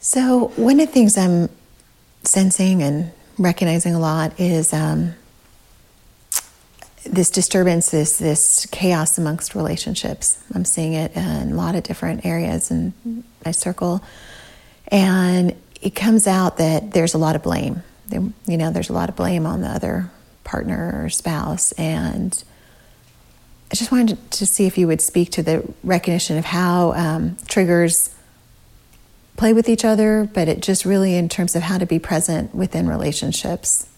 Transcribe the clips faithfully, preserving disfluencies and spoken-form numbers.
So one of the things I'm sensing and recognizing a lot is um, this disturbance, this this chaos amongst relationships. I'm seeing it in a lot of different areas in my circle, and it comes out that there's a lot of blame. There, you know, there's a lot of blame on the other partner or spouse, and I just wanted to see if you would speak to the recognition of how um, triggers play with each other, but it just really in terms of how to be present within relationships.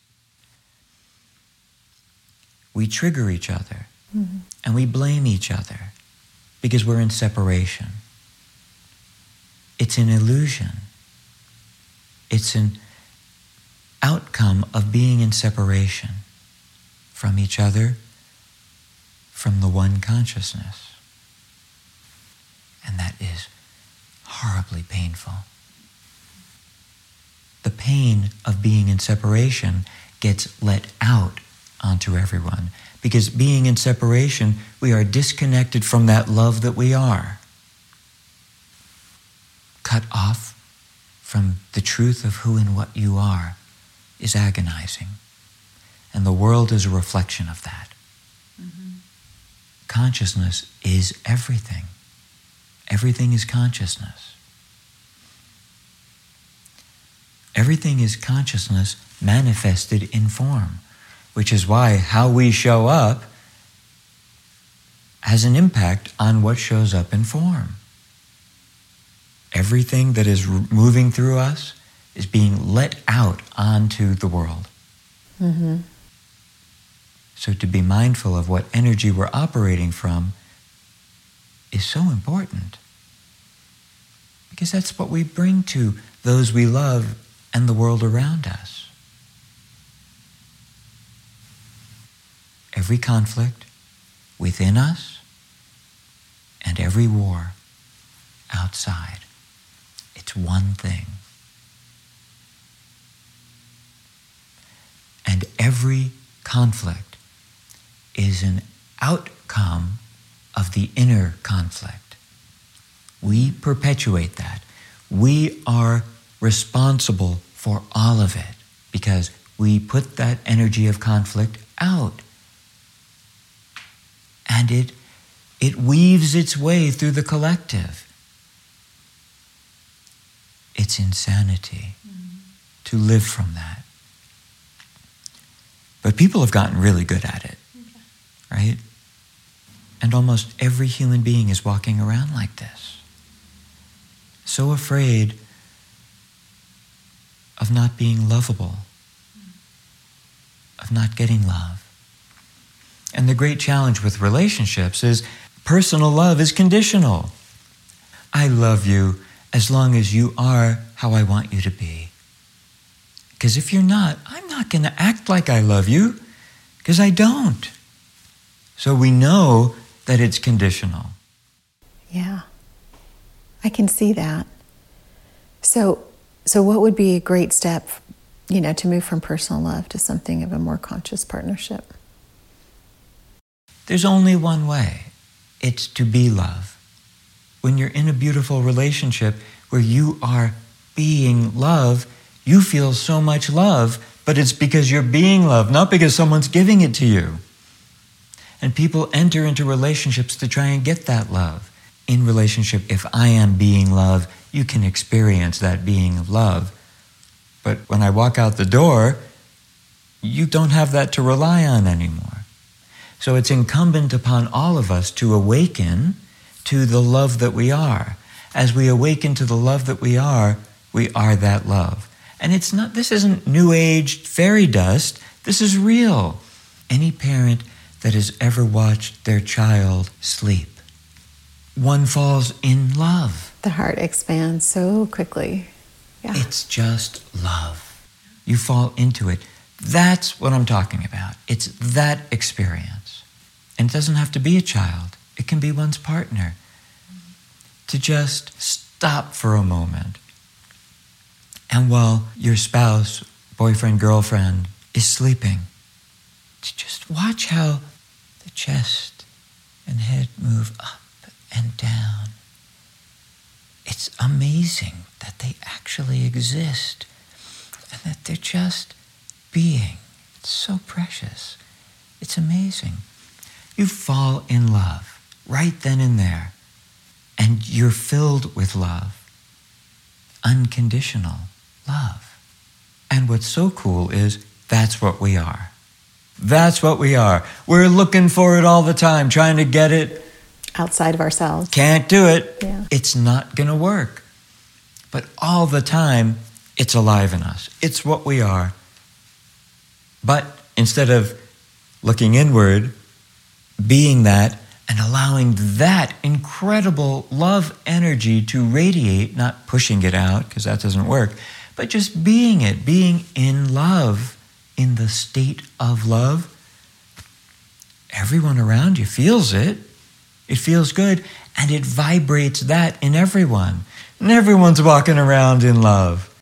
We trigger each other, mm-hmm. and we blame each other because we're in separation. It's an illusion. It's an outcome of being in separation from each other, from the one consciousness. And that is horribly painful. The pain of being in separation gets let out onto everyone, because being in separation, we are disconnected from that love that we are. Cut off from the truth of who and what you are is agonizing. And the world is a reflection of that. Mm-hmm. Consciousness is everything. Everything is consciousness. Everything is consciousness manifested in form, which is why how we show up has an impact on what shows up in form. Everything that is moving through us is being let out onto the world. Mm-hmm. So to be mindful of what energy we're operating from is so important, because that's what we bring to those we love and the world around us. Every conflict within us and every war outside, it's one thing. And every conflict is an outcome of the inner conflict. We perpetuate that. We are responsible for all of it because we put that energy of conflict out. And it, it weaves its way through the collective. It's insanity mm-hmm. to live from that. But people have gotten really good at it, okay. right? And almost every human being is walking around like this, so afraid of not being lovable, of not getting love. And the great challenge with relationships is personal love is conditional. I love you as long as you are how I want you to be. Because if you're not, I'm not going to act like I love you, because I don't. So we know that it's conditional. Yeah, I can see that. So, so what would be a great step, you know, to move from personal love to something of a more conscious partnership? There's only one way. It's to be love. When you're in a beautiful relationship where you are being love, you feel so much love, but it's because you're being love, not because someone's giving it to you. And people enter into relationships to try and get that love. In relationship, if I am being love, you can experience that being of love. But when I walk out the door, you don't have that to rely on anymore. So it's incumbent upon all of us to awaken to the love that we are. As we awaken to the love that we are, we are that love. And it's not, this isn't new age fairy dust. This is real. Any parent that has ever watched their child sleep, one falls in love. The heart expands so quickly. Yeah. It's just love. You fall into it. That's what I'm talking about. It's that experience. And it doesn't have to be a child. It can be one's partner. To just stop for a moment. And while your spouse, boyfriend, girlfriend is sleeping, to just watch how the chest and head move up and down. It's amazing that that they actually exist and that they're just being. It's so precious. It's amazing. You fall in love right then and there, and you're filled with love. Unconditional love. And what's so cool is that's what we are. That's what we are. We're looking for it all the time, trying to get it. Outside of ourselves. Can't do it. Yeah. It's not going to work. But all the time, it's alive in us. It's what we are. But instead of looking inward, being that, and allowing that incredible love energy to radiate, not pushing it out, because that doesn't work, but just being it, being in love, in the state of love, everyone around you feels it. It feels good, and it vibrates that in everyone. And everyone's walking around in love.